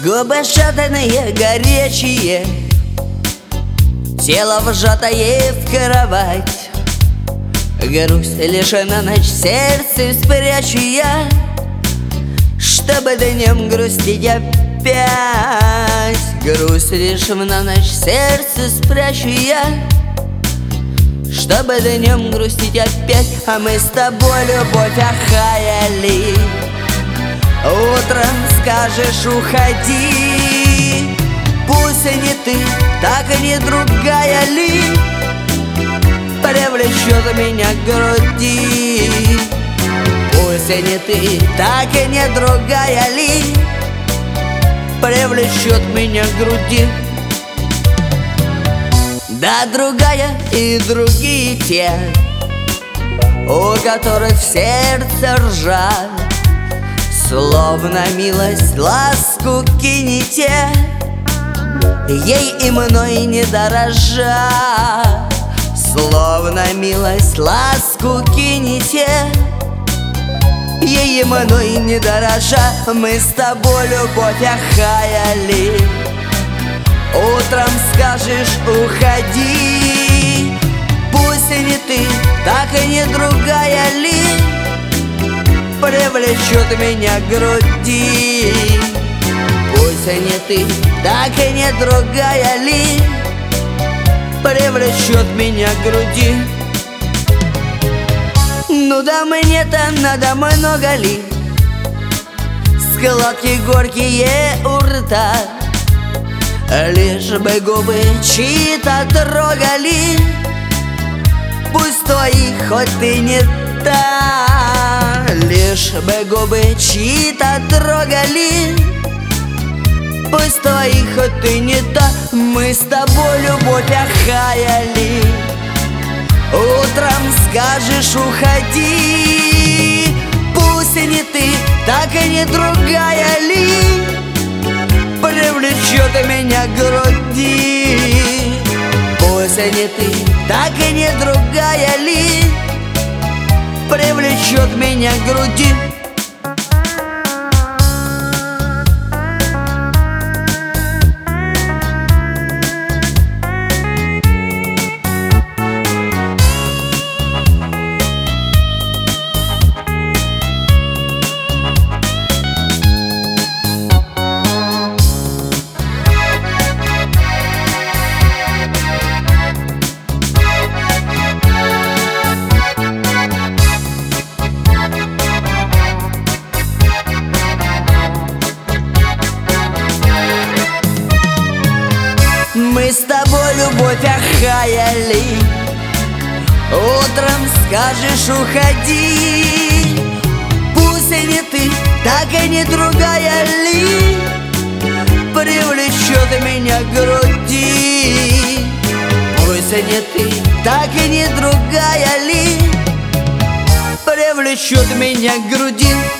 Губы шатаные, горячие, тело вжатое в кровать. Грусть лишь на ночь сердце спрячу я, чтобы днем грустить опять. Грусть лишь на ночь сердце спрячу я, чтобы днем грустить опять. А мы с тобой любовь охаяли. Утром скажешь уходи, пусть и не ты, так и не другая ли привлечет меня к груди. Пусть и не ты, так и не другая ли привлечет меня к груди. Да, другая и другие те, у которых в сердце ржа, словно милость, ласку кинете, ей и мной не дорожа. Словно милость, ласку кинете, ей и мной не дорожа. Мы с тобой любовь охаяли. Утром скажешь уходи, пусть и не ты, так и не другая ли привлечет меня к груди. Пусть и не ты, так и не другая ли привлечет меня к груди. Ну да мне-то надо много ли, складки горькие у рта, лишь бы губы чьи-то трогали. Пусть твои хоть ты не та, лишь бы губы чьи-то трогали. Пусть твои хоть ты не та. Мы с тобой любовь охаяли. Утром скажешь уходи, пусть и не ты, так и не другая ли привлечет меня к груди. Пусть и не ты, так и не другая ли привлечет меня к груди. Мы с тобой любовь охаяли. Утром скажешь уходи, пусть и не ты, так и не другая ли привлечет меня к груди. Пусть и не ты, так и не другая ли привлечет меня к груди.